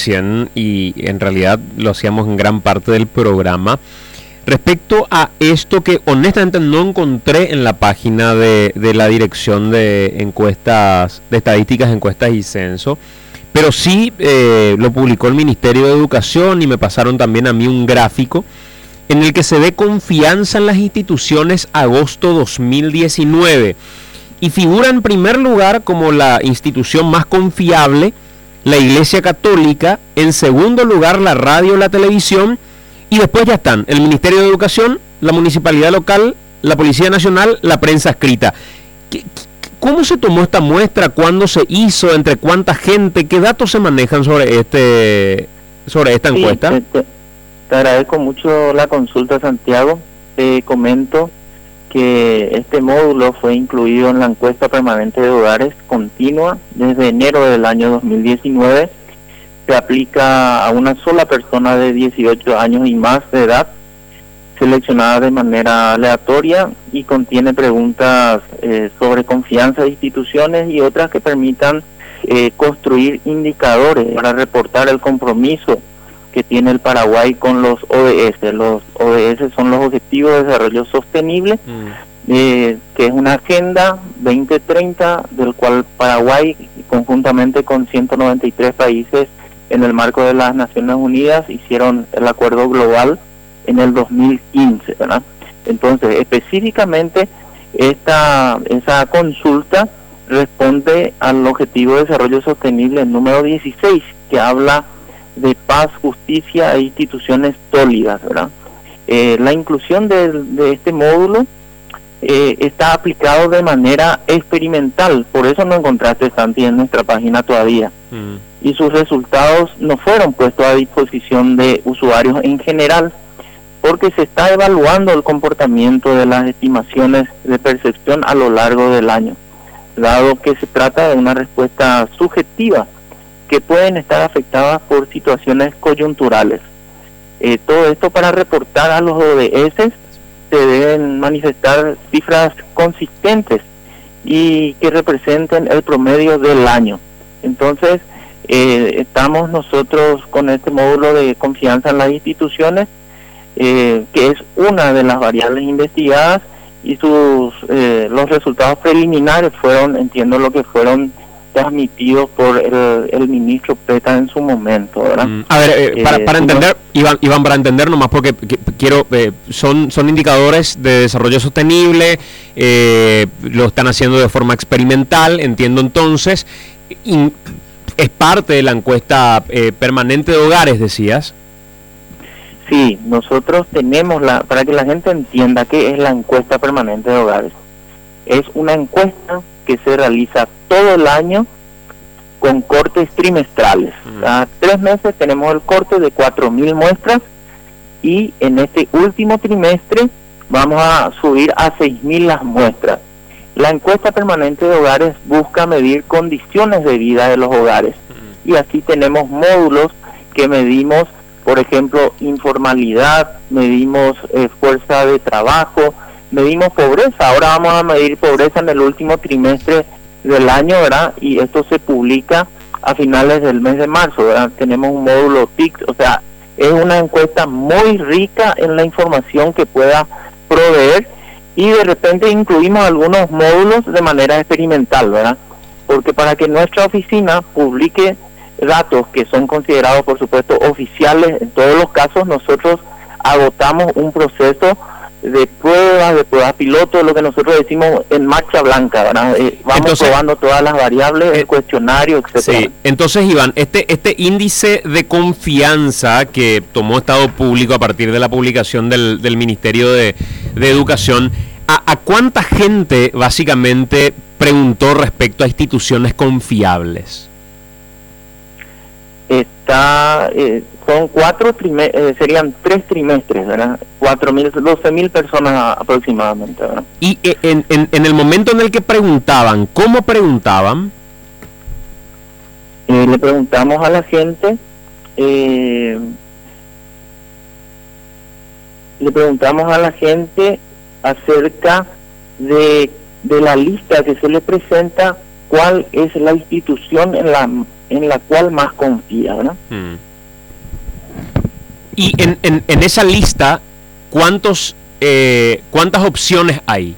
y en realidad lo hacíamos en gran parte del programa, respecto a esto que honestamente no encontré en la página de la Dirección de Encuestas, de Estadísticas, Encuestas y Censo, pero sí lo publicó el Ministerio de Educación y me pasaron también a mí un gráfico en el que se ve confianza en las instituciones agosto 2019 y figura en primer lugar como la institución más confiable la Iglesia Católica, en segundo lugar la radio, la televisión, y después ya están el Ministerio de Educación, la Municipalidad Local, la Policía Nacional, la prensa escrita. ¿Cómo se tomó esta muestra? ¿Cuándo se hizo? ¿Entre cuánta gente? ¿Qué datos se manejan sobre esta encuesta? Te agradezco mucho la consulta, Santiago. Te comento que este módulo fue incluido en la encuesta permanente de hogares continua desde enero del año 2019. Se aplica a una sola persona de 18 años y más de edad, seleccionada de manera aleatoria, y contiene preguntas sobre confianza de instituciones y otras que permitan construir indicadores para reportar el compromiso que tiene el Paraguay con los ODS. Los ODS son los Objetivos de Desarrollo Sostenible, que es una agenda 2030 del cual Paraguay, conjuntamente con 193 países en el marco de las Naciones Unidas, hicieron el acuerdo global en el 2015, ¿verdad? Entonces, específicamente, esa consulta responde al Objetivo de Desarrollo Sostenible número 16, que habla de paz, justicia e instituciones sólidas, ¿verdad? La inclusión de este módulo está aplicado de manera experimental, por eso no encontraste, Santi, en nuestra página todavía. Y sus resultados no fueron puestos a disposición de usuarios en general, porque se está evaluando el comportamiento de las estimaciones de percepción a lo largo del año, dado que se trata de una respuesta subjetiva que pueden estar afectadas por situaciones coyunturales. Todo esto para reportar a los ODS se deben manifestar cifras consistentes y que representen el promedio del año. Entonces, estamos nosotros con este módulo de confianza en las instituciones, que es una de las variables investigadas, y los resultados preliminares entiendo lo que fueron transmitidos por el ministro Peta en su momento, ¿verdad? A ver, para entender, Iván, para entender nomás, porque quiero, son indicadores de desarrollo sostenible, lo están haciendo de forma experimental, entiendo entonces, es parte de la encuesta permanente de hogares, decías. Sí, nosotros tenemos, para que la gente entienda qué es la encuesta permanente de hogares, es una encuesta que se realiza todo el año con cortes trimestrales. Cada 3 meses tenemos el corte de 4.000 muestras, y en este último trimestre vamos a subir a 6.000 las muestras. La encuesta permanente de hogares busca medir condiciones de vida de los hogares, y así tenemos módulos que medimos, por ejemplo, informalidad, medimos fuerza de trabajo, medimos pobreza. Ahora vamos a medir pobreza en el último trimestre del año, ¿verdad? Y esto se publica a finales del mes de marzo, ¿verdad? Tenemos un módulo TIC, o sea, es una encuesta muy rica en la información que pueda proveer, y de repente incluimos algunos módulos de manera experimental, ¿verdad? Porque para que nuestra oficina publique datos que son considerados, por supuesto, oficiales, en todos los casos nosotros agotamos un proceso de pruebas piloto, lo que nosotros decimos en marcha blanca, ¿verdad? Vamos entonces, probando todas las variables, el cuestionario, etcétera. Sí, entonces, Iván, este índice de confianza que tomó Estado Público a partir de la publicación del Ministerio de Educación, ¿a cuánta gente básicamente preguntó respecto a instituciones confiables? Son serían 3 trimestres, ¿verdad? 12.000 personas aproximadamente, ¿verdad? Y en el momento en el que preguntaban, ¿cómo preguntaban? Le preguntamos a la gente, acerca de la lista que se le presenta cuál es la institución en la cual más confía, ¿verdad? Y en esa lista, ¿cuántas opciones hay?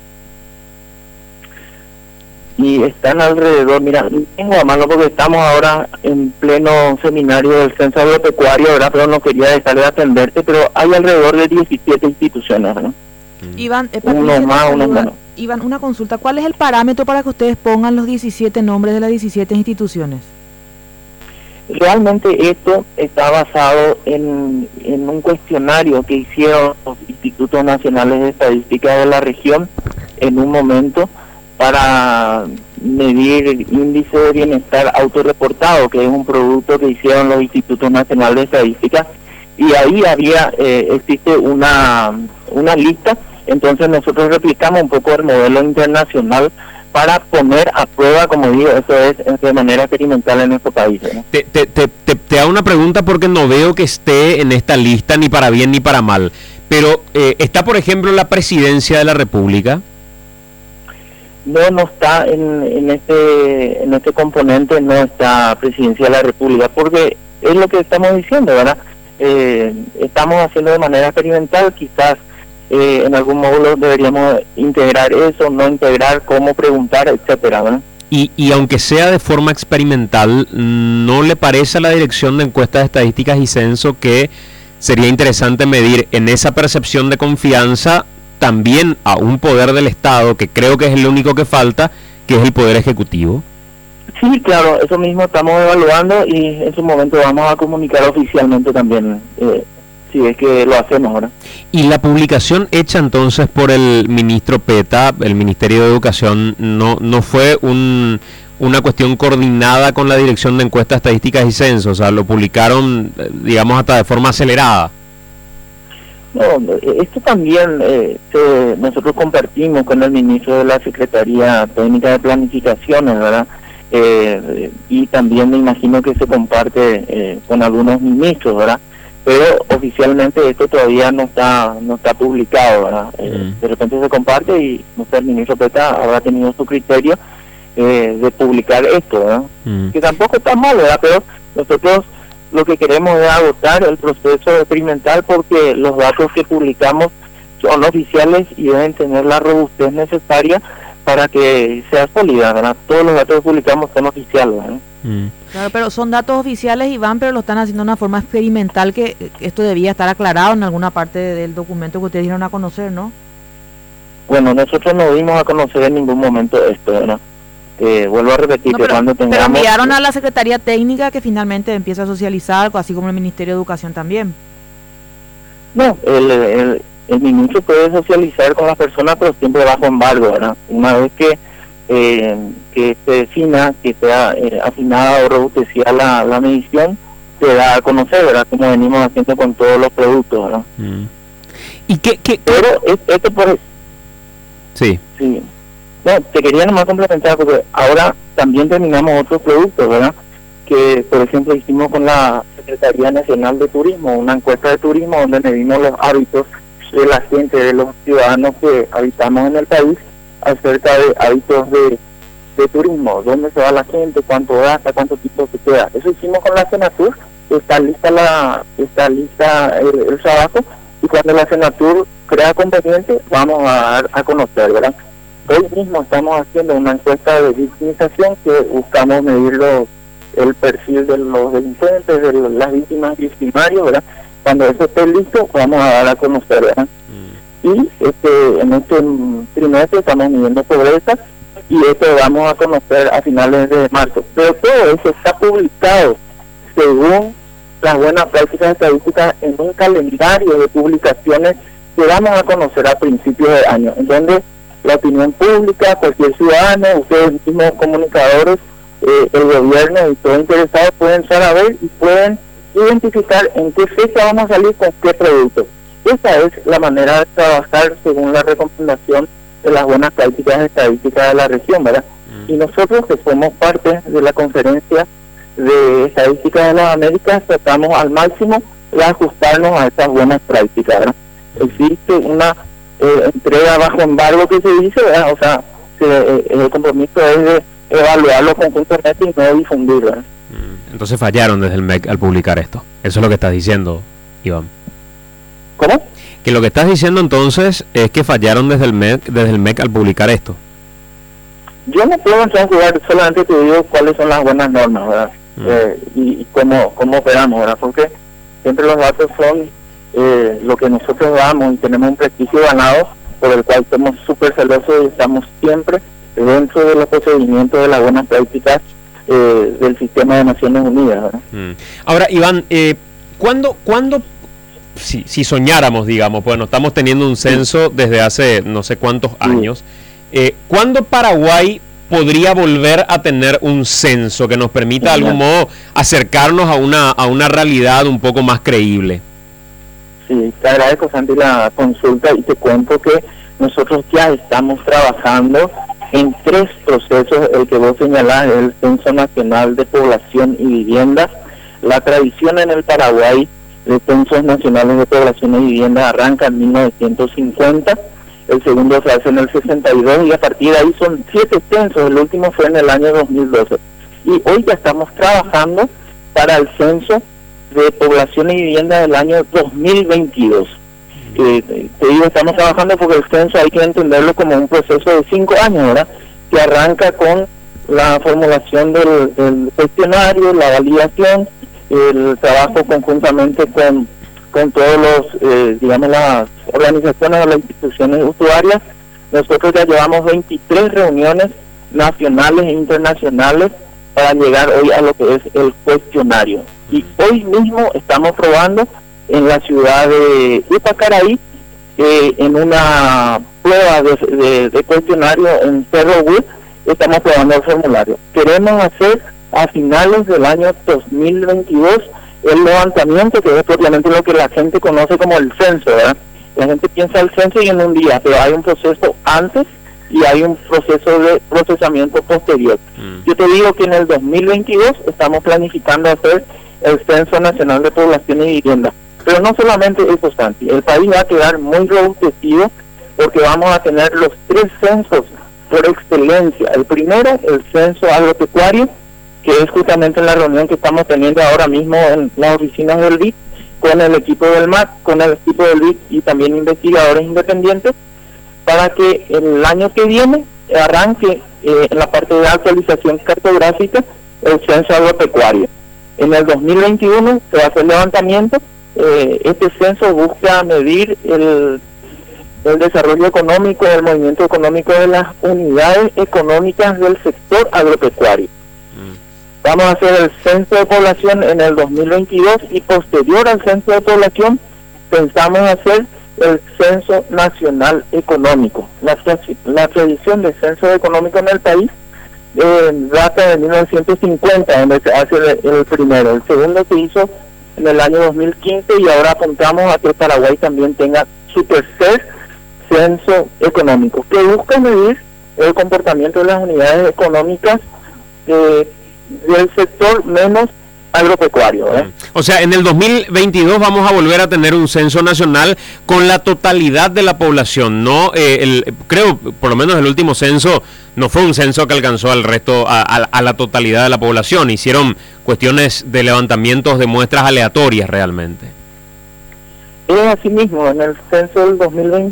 Y están alrededor, mira, tengo a mano porque estamos ahora en pleno seminario del Censo Agropecuario, ¿verdad? Pero no quería dejar de atenderte, pero hay alrededor de 17 instituciones, ¿verdad? Iván, unos más, unos menos. Iván, una consulta, ¿cuál es el parámetro para que ustedes pongan los 17 nombres de las 17 instituciones? Realmente esto está basado en un cuestionario que hicieron los Institutos Nacionales de Estadística de la región en un momento para medir el índice de bienestar autorreportado, que es un producto que hicieron los Institutos Nacionales de Estadística, y ahí existe una lista. Entonces nosotros replicamos un poco el modelo internacional para poner a prueba, como digo, eso es de manera experimental en nuestro país, ¿no? Te hago una pregunta porque no veo que esté en esta lista ni para bien ni para mal, pero ¿está, por ejemplo, la presidencia de la República? No está en este componente, no está presidencia de la República, porque es lo que estamos diciendo, ¿verdad? Estamos haciendo de manera experimental, quizás en algún módulo deberíamos integrar eso, no integrar, cómo preguntar, etcétera, ¿verdad? Y aunque sea de forma experimental, ¿no le parece a la Dirección de Encuestas Estadísticas y Censo que sería interesante medir en esa percepción de confianza también a un poder del Estado, que creo que es el único que falta, que es el Poder Ejecutivo? Sí, claro, eso mismo estamos evaluando y en su momento vamos a comunicar oficialmente también, si es que lo hacemos ahora. Y la publicación hecha entonces por el ministro Peta, el Ministerio de Educación, no fue una cuestión coordinada con la Dirección de Encuestas Estadísticas y Censo, o sea, lo publicaron, digamos, hasta de forma acelerada. No, esto también nosotros compartimos con el ministro de la Secretaría Técnica de Planificaciones, ¿verdad? Y también me imagino que se comparte con algunos ministros, ¿verdad? Pero oficialmente esto todavía no está publicado, ¿verdad? De repente se comparte y no sé, el ministro Peta habrá tenido su criterio de publicar esto, ¿verdad? Que tampoco está mal, ¿verdad? Pero nosotros lo que queremos es agotar el proceso experimental porque los datos que publicamos son oficiales y deben tener la robustez necesaria para que sea sólida, ¿verdad? Todos los datos que publicamos son oficiales, ¿verdad? Claro, pero son datos oficiales, Iván, pero lo están haciendo de una forma experimental, que esto debía estar aclarado en alguna parte del documento que ustedes dieron a conocer, ¿no? Bueno, nosotros no dimos a conocer en ningún momento esto, ¿verdad? Vuelvo a repetir, que cuando tengamos... Pero enviaron a la Secretaría Técnica, que finalmente empieza a socializar, así como el Ministerio de Educación también. No, el ministro puede socializar con las personas, pero siempre bajo embargo, ¿verdad? Una vez que se defina, que sea afinada o robustecida la medición, se da a conocer, ¿verdad? Como venimos haciendo con todos los productos, ¿verdad? ¿Y qué? Pero esto por... Sí. Sí. No, te quería nomás complementar, porque ahora también terminamos otros productos, ¿verdad? Que, por ejemplo, hicimos con la Secretaría Nacional de Turismo, una encuesta de turismo donde medimos los hábitos de la gente, de los ciudadanos que habitamos en el país, acerca de hábitos de turismo, dónde se va la gente, cuánto gasta, cuánto tiempo se queda. Eso hicimos con la Senatur, está lista el trabajo, y cuando la Senatur crea conveniente, vamos a dar a conocer, ¿verdad? Hoy mismo estamos haciendo una encuesta de victimización que buscamos medir el perfil de los delincuentes, de las víctimas victimarias, ¿verdad? Cuando eso esté listo, vamos a dar a conocer, ¿verdad? Y en este trimestre estamos midiendo pobreza y esto vamos a conocer a finales de marzo. Pero todo eso está publicado según las buenas prácticas estadísticas en un calendario de publicaciones que vamos a conocer a principios de año, en donde la opinión pública, cualquier ciudadano, ustedes mismos comunicadores, el gobierno y todos interesados pueden saber y pueden identificar en qué fecha vamos a salir con qué producto. Esa es la manera de trabajar según la recomendación de las buenas prácticas estadísticas de la región, ¿verdad? Y nosotros, que somos parte de la Conferencia de Estadística de las Américas, tratamos al máximo de ajustarnos a estas buenas prácticas, ¿verdad? Existe una entrega bajo embargo que se dice, ¿verdad? O sea, el compromiso es de evaluarlo conjuntamente y no difundirlo. Entonces fallaron desde el MEC al publicar esto. Eso es lo que estás diciendo, Iván. ¿Cómo? Que lo que estás diciendo entonces es que fallaron desde el MEC al publicar esto. Yo no puedo entrar a jugar, solamente te digo cuáles son las buenas normas, ¿verdad? Y cómo operamos, ¿verdad? Porque siempre los datos son lo que nosotros damos y tenemos un prestigio ganado por el cual somos súper celosos y estamos siempre dentro de los procedimientos de las buenas prácticas del sistema de Naciones Unidas, ¿verdad? Ahora, Iván, ¿cuándo si soñáramos, digamos, bueno, estamos teniendo un censo desde hace no sé cuántos años, ¿cuándo Paraguay podría volver a tener un censo que nos permita de algún modo acercarnos a una realidad un poco más creíble? Sí, te agradezco, Santi, la consulta y te cuento que nosotros ya estamos trabajando en 3 procesos. El que vos señalás es el Censo Nacional de Población y Vivienda. La tradición en el Paraguay de Censos Nacionales de Población y Vivienda arranca en 1950, el segundo se hace en el 62 y a partir de ahí son 7 censos, el último fue en el año 2012. Y hoy ya estamos trabajando para el Censo de Población y Vivienda del año 2022. Te digo, estamos trabajando porque el censo hay que entenderlo como un proceso de 5 años, ¿verdad? Que arranca con la formulación del cuestionario, la validación, el trabajo conjuntamente con todos los, digamos, las organizaciones o las instituciones usuarias. Nosotros ya llevamos 23 reuniones nacionales e internacionales para llegar hoy a lo que es el cuestionario. Y hoy mismo estamos probando en la ciudad de Ipacaraí, en una prueba de cuestionario en Cerro Huil, estamos probando el formulario. Queremos hacer a finales del año 2022 el levantamiento, que es propiamente lo que la gente conoce como el censo, ¿verdad? La gente piensa el censo y en un día, pero hay un proceso antes y hay un proceso de procesamiento posterior. Yo te digo que en el 2022 estamos planificando hacer el Censo Nacional de Población y Vivienda. Pero no solamente eso, Santi, el país va a quedar muy robustecido porque vamos a tener los 3 censos por excelencia. El primero, el censo agropecuario, que es justamente la reunión que estamos teniendo ahora mismo en las oficinas del BID, con el equipo del MAC, con el equipo del BID y también investigadores independientes, para que el año que viene arranque en la parte de actualización cartográfica el censo agropecuario. En el 2021 se va a hacer levantamiento. Este censo busca medir el desarrollo económico, el movimiento económico de las unidades económicas del sector agropecuario. Vamos a hacer el censo de población en el 2022 y posterior al censo de población pensamos hacer el censo nacional económico. La tradición del censo económico en el país data de 1950, donde se hace el primero. El segundo se hizo en el año 2015 y ahora apuntamos a que Paraguay también tenga su tercer censo económico, que busca medir el comportamiento de las unidades económicas del sector menos agropecuario. O sea, en el 2022 vamos a volver a tener un censo nacional con la totalidad de la población, ¿no? Creo, por lo menos el último censo no fue un censo que alcanzó al resto, a la totalidad de la población. Hicieron cuestiones de levantamientos de muestras aleatorias realmente. Es así mismo, en el censo del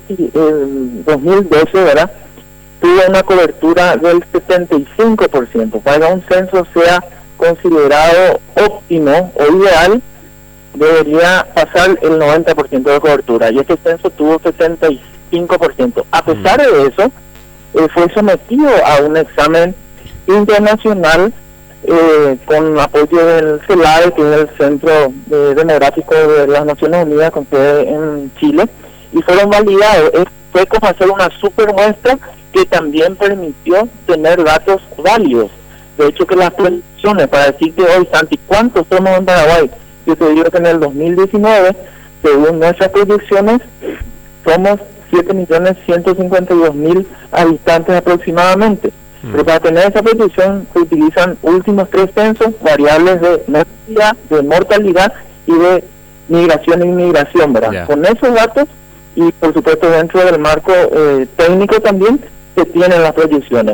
2012, ¿verdad? Tuvo una cobertura del 75%. Para que un censo sea considerado óptimo o ideal, debería pasar el 90% de cobertura, y este censo tuvo 75%. A pesar de eso, fue sometido a un examen internacional con apoyo del CELADE, que es el Centro Demográfico de las Naciones Unidas con sede en Chile, y fueron validados. Fue como hacer una super muestra que también permitió tener datos válidos. De hecho, que las proyecciones, para decirte hoy, Santi, ¿cuántos somos en Paraguay? Yo te digo que en el 2019, según nuestras proyecciones, somos 7.152.000 habitantes aproximadamente. Pero para tener esa proyección se utilizan últimos 3 censos, variables de natalidad, de mortalidad y de migración e inmigración, ¿verdad? Yeah. Con esos datos, y por supuesto dentro del marco técnico también, se tienen las proyecciones.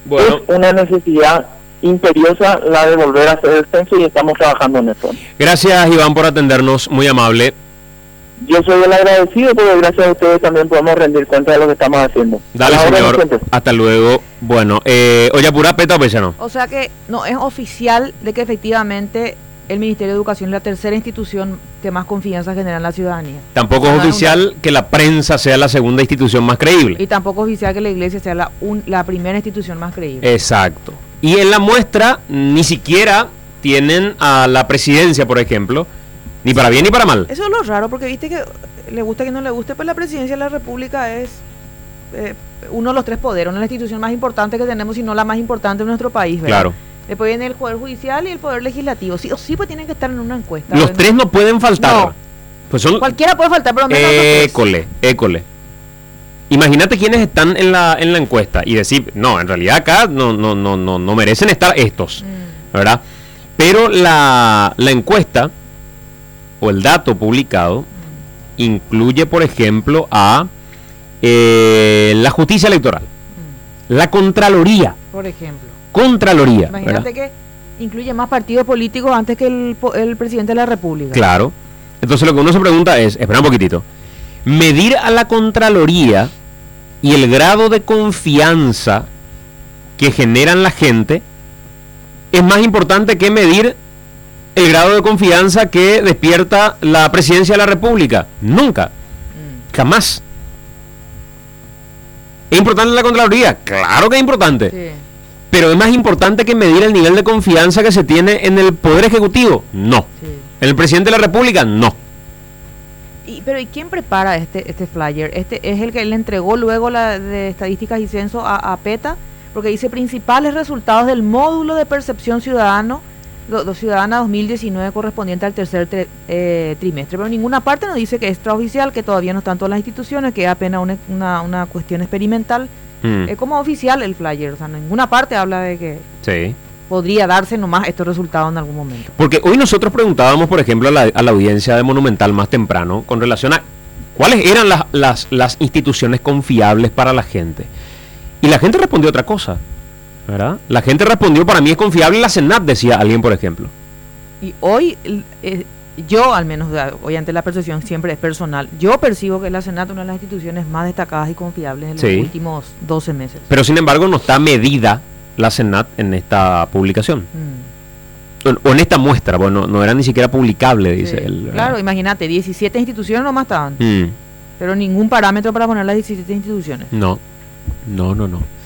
Bueno. Es una necesidad imperiosa la de volver a hacer el censo y estamos trabajando en eso. Gracias, Iván, por atendernos, muy amable. Yo soy el agradecido porque gracias a ustedes también podemos rendir cuenta de lo que estamos haciendo. Dale, señor, hasta luego. Bueno, Oyapura, Peta o Pechano. O sea que no es oficial de que efectivamente el Ministerio de Educación es la tercera institución que más confianza genera en la ciudadanía. Tampoco es oficial que la prensa sea la segunda institución más creíble. Y tampoco es oficial que la iglesia sea la primera institución más creíble. Exacto. Y en la muestra ni siquiera tienen a la presidencia, por ejemplo, ni para bien ni para mal. Eso es lo raro, porque viste que le gusta que no le guste, pues la presidencia de la República es uno de los tres poderes, una de las instituciones más importantes que tenemos, y no la más importante de nuestro país, ¿verdad? Claro. Después viene el Poder Judicial y el Poder Legislativo. Sí o sí, pues tienen que estar en una encuesta. Los tres no pueden faltar. No. Pues son... Cualquiera puede faltar, pero menos école. Imagínate quiénes están en la encuesta y decir, no, en realidad acá no merecen estar estos, ¿verdad? Pero la encuesta o el dato publicado incluye, por ejemplo, a la justicia electoral, la Contraloría. Por ejemplo. Contraloría. Imagínate, ¿verdad?, que incluye más partidos políticos antes que el presidente de la República. Claro. Entonces lo que uno se pregunta es, espera un poquitito, medir a la Contraloría y el grado de confianza que generan la gente es más importante que medir el grado de confianza que despierta la presidencia de la República. Nunca. Jamás. ¿Es importante la Contraloría? Claro que es importante. Sí. Pero es más importante que medir el nivel de confianza que se tiene en el Poder Ejecutivo. No. Sí. En el presidente de la República, no. Pero ¿y quién prepara este flyer? ¿Este es el que le entregó luego la de estadísticas y censo a PETA? Porque dice principales resultados del módulo de percepción ciudadana 2019 correspondiente al tercer trimestre. Pero en ninguna parte nos dice que es extraoficial, que todavía no están todas las instituciones, que es apenas una cuestión experimental. Es como oficial el flyer, o sea, en ninguna parte habla de que sí podría darse nomás estos resultados en algún momento. Porque hoy nosotros preguntábamos, por ejemplo, a la audiencia de Monumental más temprano, con relación a cuáles eran las instituciones confiables para la gente. Y la gente respondió otra cosa, ¿verdad? La gente respondió, para mí es confiable la Senat, decía alguien, por ejemplo. Y hoy, yo al menos, obviamente la percepción siempre es personal, yo percibo que la Senat es una de las instituciones más destacadas y confiables en los últimos 12 meses. Pero sin embargo no está medida la Senat en esta publicación. O en esta muestra, bueno, no era ni siquiera publicable, dice él. Claro, imagínate, 17 instituciones nomás estaban. Pero ningún parámetro para poner las 17 instituciones. No.